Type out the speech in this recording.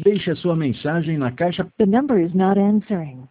Deixe a sua mensagem na caixa. The number is not answering.